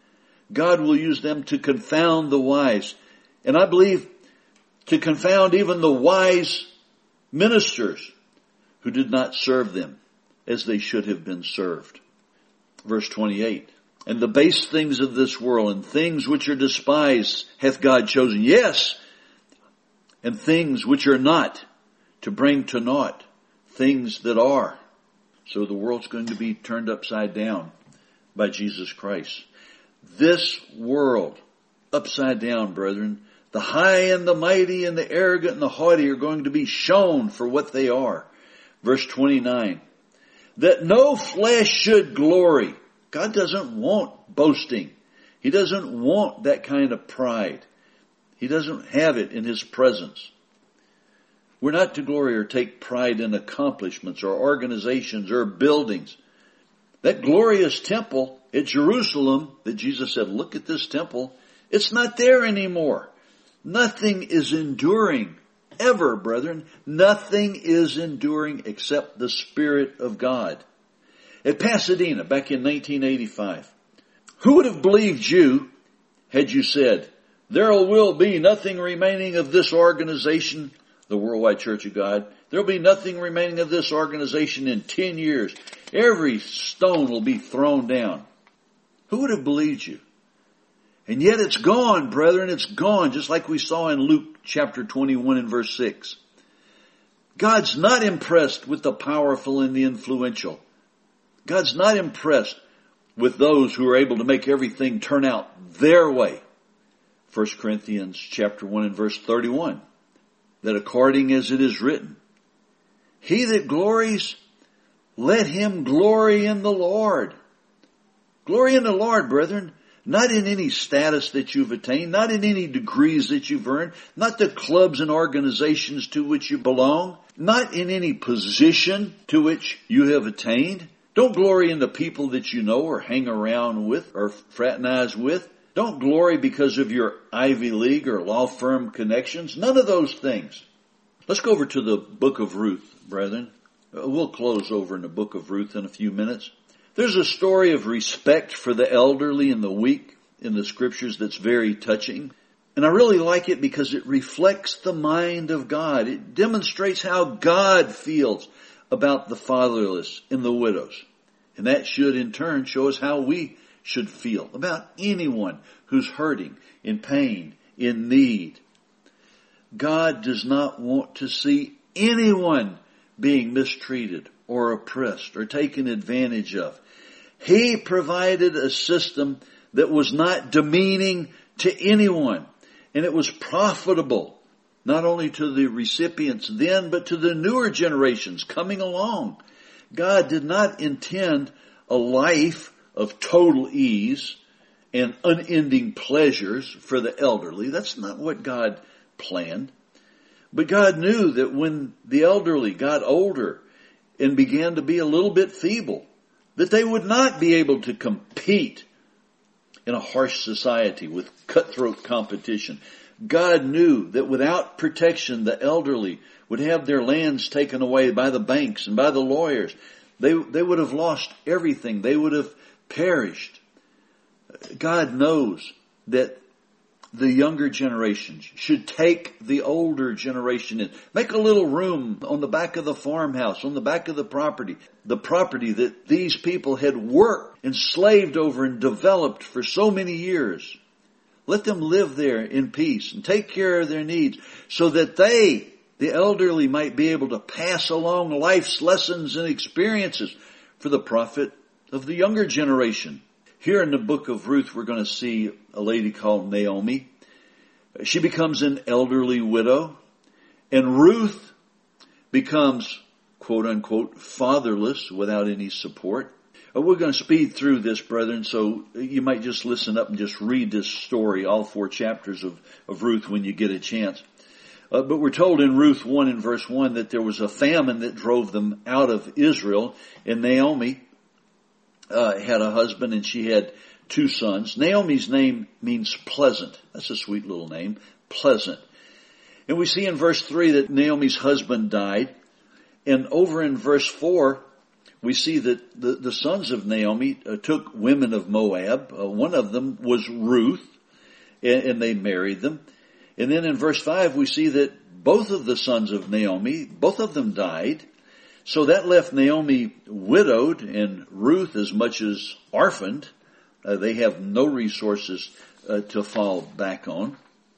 God will use them to confound the wise. And I believe to confound even the wise ministers who did not serve them as they should have been served. Verse 28. And the base things of this world and things which are despised hath God chosen. Yes, and things which are not, to bring to naught things that are. So the world's going to be turned upside down by Jesus Christ. This world, upside down, brethren, the high and the mighty and the arrogant and the haughty are going to be shown for what they are. Verse 29. That no flesh should glory. God doesn't want boasting. He doesn't want that kind of pride. He doesn't have it in His presence. We're not to glory or take pride in accomplishments or organizations or buildings. That glorious temple at Jerusalem that Jesus said, look at this temple, it's not there anymore. Nothing is enduring ever, brethren. Nothing is enduring except the Spirit of God. At Pasadena back in 1985, who would have believed you had you said, there will be nothing remaining of this organization, the Worldwide Church of God. There will be nothing remaining of this organization in 10 years. Every stone will be thrown down. Who would have believed you? And yet it's gone, brethren. It's gone, just like we saw in Luke chapter 21 and verse 6. God's not impressed with the powerful and the influential. God's not impressed with those who are able to make everything turn out their way. 1 Corinthians chapter 1 and verse 31. That according as it is written, he that glories, let him glory in the Lord. Glory in the Lord, brethren. Not in any status that you've attained, not in any degrees that you've earned, not the clubs and organizations to which you belong, not in any position to which you have attained. Don't glory in the people that you know or hang around with or fraternize with. Don't glory because of your Ivy League or law firm connections. None of those things. Let's go over to the book of Ruth, brethren. We'll close over in the book of Ruth in a few minutes. There's a story of respect for the elderly and the weak in the scriptures that's very touching. And I really like it because it reflects the mind of God. It demonstrates how God feels about the fatherless and the widows. And that should in turn show us how we should feel about anyone who's hurting, in pain, in need. God does not want to see anyone being mistreated or oppressed or taken advantage of. He provided a system that was not demeaning to anyone. And it was profitable, not only to the recipients then, but to the newer generations coming along. God did not intend a life of total ease and unending pleasures for the elderly. That's not what God planned. But God knew that when the elderly got older and began to be a little bit feeble, that they would not be able to compete in a harsh society with cutthroat competition. God knew that without protection, the elderly would have their lands taken away by the banks and by the lawyers. They would have lost everything. They would have perished. God knows that the younger generations should take the older generation in. Make a little room on the back of the farmhouse, on the back of the property that these people had worked and slaved over and developed for so many years. Let them live there in peace and take care of their needs so that they, the elderly, might be able to pass along life's lessons and experiences for the profit of the younger generation. Here in the book of Ruth, we're going to see a lady called Naomi. She becomes an elderly widow, and Ruth becomes, quote unquote, fatherless without any support. We're going to speed through this, brethren, so you might just listen up and just read this story, all 4 chapters of Ruth when you get a chance. But we're told in Ruth 1 and verse 1 that there was a famine that drove them out of Israel, and Naomi had a husband and she had 2 sons. Naomi's name means pleasant. That's a sweet little name, pleasant. And we see in verse 3 that Naomi's husband died. And over in verse 4, we see that the sons of Naomi took women of Moab. One of them was Ruth, and they married them. And then in verse 5, we see that both of the sons of Naomi, both of them died. So that left Naomi widowed and Ruth as much as orphaned. They have no resources to fall back on.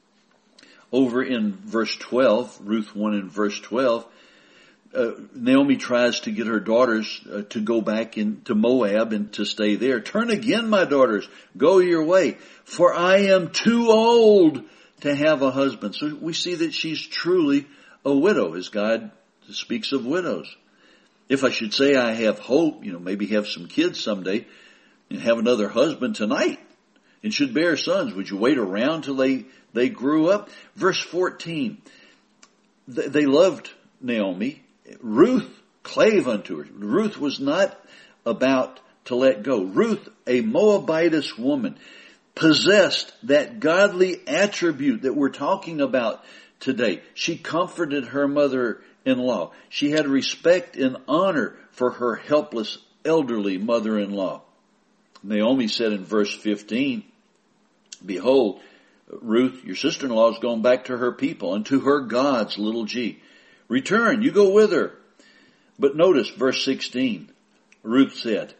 Over in verse 12, Ruth 1 and verse 12, Naomi tries to get her daughters to go back into Moab and to stay there. Turn again, my daughters, go your way, for I am too old to have a husband. So we see that she's truly a widow, as God speaks of widows. If I should say I have hope, maybe have some kids someday and have another husband tonight and should bear sons, would you wait around till they grew up? Verse 14, they loved Naomi. Ruth clave unto her. Ruth was not about to let go. Ruth, a Moabitess woman, possessed that godly attribute that we're talking about today. She comforted her mother-in-law. She had respect and honor for her helpless elderly mother-in-law. Naomi said in verse 15, behold, Ruth, your sister-in-law, is gone back to her people and to her gods, little g. Return, you go with her. But notice verse 16. Ruth said,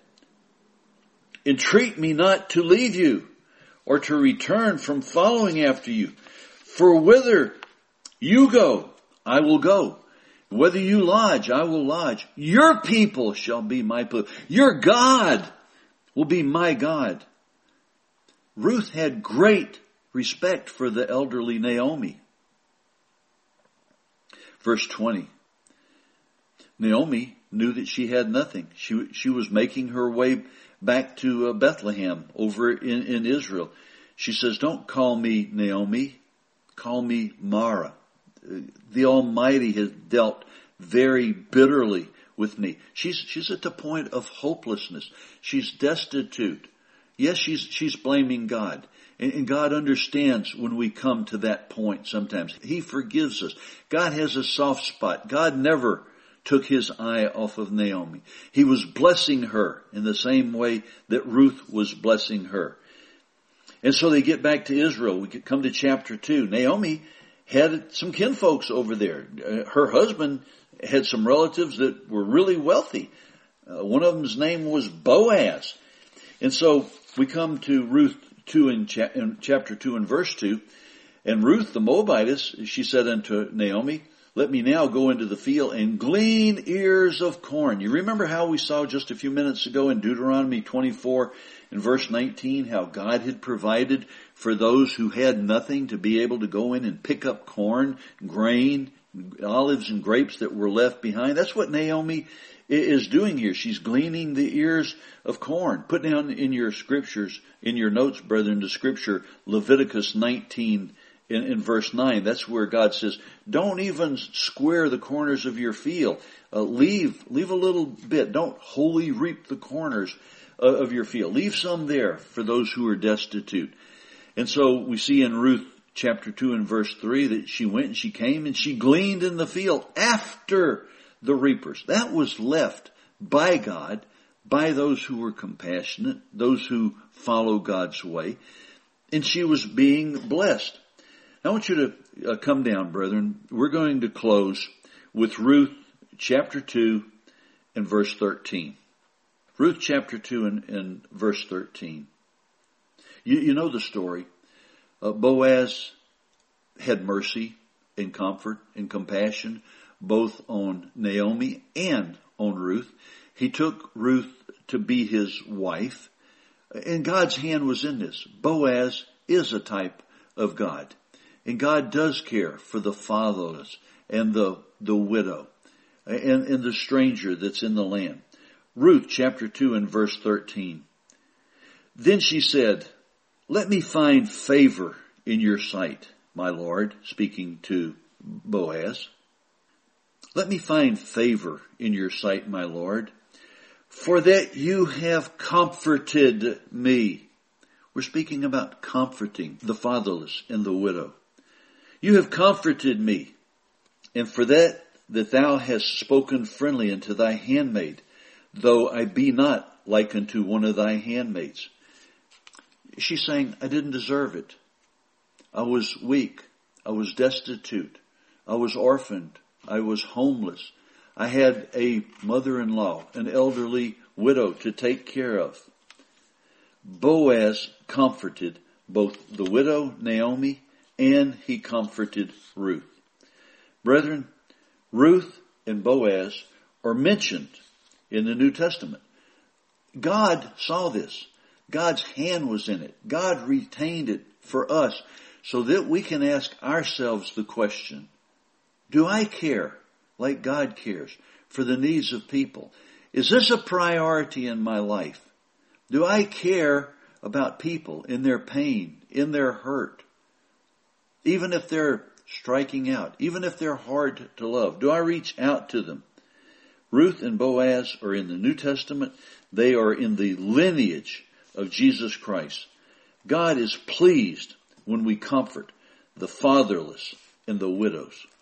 entreat me not to leave you or to return from following after you. For whither you go, I will go. Whether you lodge, I will lodge. Your people shall be my people. Your God will be my God. Ruth had great respect for the elderly Naomi. Verse 20. Naomi knew that she had nothing. She was making her way back to Bethlehem over in Israel. She says, don't call me Naomi, call me Mara. The Almighty has dealt very bitterly with me. She's at the point of hopelessness. She's destitute. Yes, she's blaming God. And God understands when we come to that point sometimes. He forgives us. God has a soft spot. God never took his eye off of Naomi. He was blessing her in the same way that Ruth was blessing her. And so they get back to Israel. We come to chapter 2. Naomi had some kinfolks over there. Her husband had some relatives that were really wealthy. One of them's name was Boaz. And so we come to Ruth 2 in chapter 2 and verse 2. And Ruth the Moabitess, she said unto Naomi, let me now go into the field and glean ears of corn. You remember how we saw just a few minutes ago in Deuteronomy 24 and verse 19 how God had provided for those who had nothing to be able to go in and pick up corn, grain, olives and grapes that were left behind. That's what Naomi is doing here. She's gleaning the ears of corn. Put down in your scriptures, in your notes, brethren, the scripture, Leviticus 19 in verse 9. That's where God says, don't even square the corners of your field. Leave a little bit. Don't wholly reap the corners of your field. Leave some there for those who are destitute. And so we see in Ruth chapter 2 and verse 3 that she went and she came and she gleaned in the field after the reapers. That was left by God, by those who were compassionate, those who follow God's way. And she was being blessed. I want you to come down, brethren. We're going to close with Ruth chapter 2 and verse 13. Ruth chapter 2 and verse 13. You know the story. Boaz had mercy and comfort and compassion both on Naomi and on Ruth. He took Ruth to be his wife. And God's hand was in this. Boaz is a type of God. And God does care for the fatherless and the widow and the stranger that's in the land. Ruth chapter 2 and verse 13. Then she said, let me find favor in your sight, my Lord, speaking to Boaz. Let me find favor in your sight, my Lord, for that you have comforted me. We're speaking about comforting the fatherless and the widow. You have comforted me, and for that thou hast spoken friendly unto thy handmaid, though I be not like unto one of thy handmaids. She's saying, I didn't deserve it. I was weak. I was destitute. I was orphaned. I was homeless. I had a mother-in-law, an elderly widow to take care of. Boaz comforted both the widow, Naomi, and he comforted Ruth. Brethren, Ruth and Boaz are mentioned in the New Testament. God saw this. God's hand was in it. God retained it for us so that we can ask ourselves the question, do I care like God cares for the needs of people? Is this a priority in my life? Do I care about people in their pain, in their hurt? Even if they're striking out, even if they're hard to love, do I reach out to them? Ruth and Boaz are in the New Testament. They are in the lineage of Jesus Christ. God is pleased when we comfort the fatherless and the widows.